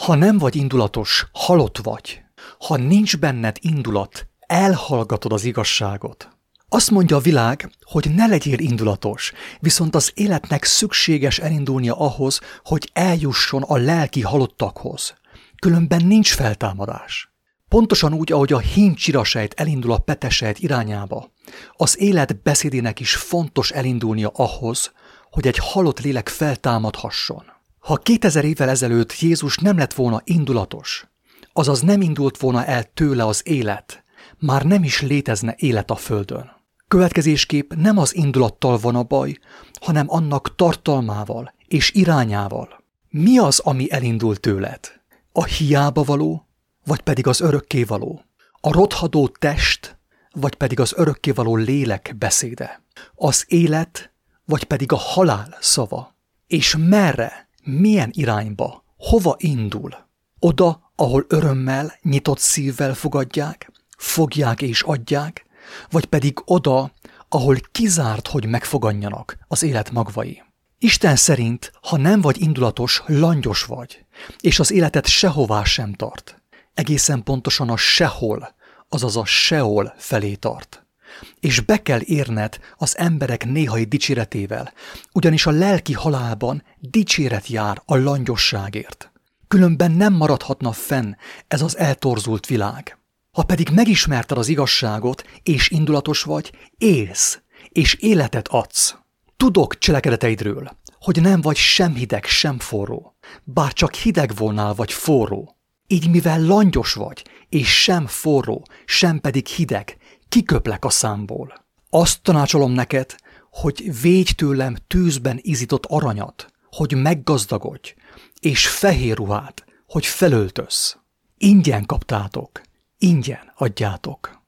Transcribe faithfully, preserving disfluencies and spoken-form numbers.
Ha nem vagy indulatos, halott vagy. Ha nincs benned indulat, elhallgatod az igazságot. Azt mondja a világ, hogy ne legyél indulatos, viszont az életnek szükséges elindulnia ahhoz, hogy eljusson a lelki halottakhoz. Különben nincs feltámadás. Pontosan úgy, ahogy a hím csirasejt elindul a petesejt irányába, az élet beszédének is fontos elindulnia ahhoz, hogy egy halott lélek feltámadhasson. Ha kétezer évvel ezelőtt Jézus nem lett volna indulatos, azaz nem indult volna el tőle az élet, már nem is létezne élet a földön. Következésképp nem az indulattal van a baj, hanem annak tartalmával és irányával. Mi az, ami elindul tőled? A hiába való, vagy pedig az örökkévaló? A rothadó test, vagy pedig az örökkévaló lélek beszéde? Az élet, vagy pedig a halál szava? És merre, milyen irányba, hova indul? Oda, ahol örömmel, nyitott szívvel fogadják, fogják és adják, vagy pedig oda, ahol kizárt, hogy megfogadjanak az élet magvai. Isten szerint, ha nem vagy indulatos, langyos vagy, és az életed sehová sem tart. Egészen pontosan a sehol, azaz a seol felé tart. És be kell érned az emberek néhai dicséretével, ugyanis a lelki halálban dicséret jár a langyosságért. Különben nem maradhatna fenn ez az eltorzult világ. Ha pedig megismerted az igazságot, és indulatos vagy, élsz, és életet adsz. Tudok cselekedeteidről, hogy nem vagy sem hideg, sem forró, bár csak hideg volnál vagy forró. Így mivel langyos vagy, és sem forró, sem pedig hideg, kiköplek a számból. Azt tanácsolom neked, hogy védj tőlem tűzben izított aranyat, hogy meggazdagodj, és fehér ruhát, hogy felöltöz. Ingyen kaptátok, ingyen adjátok.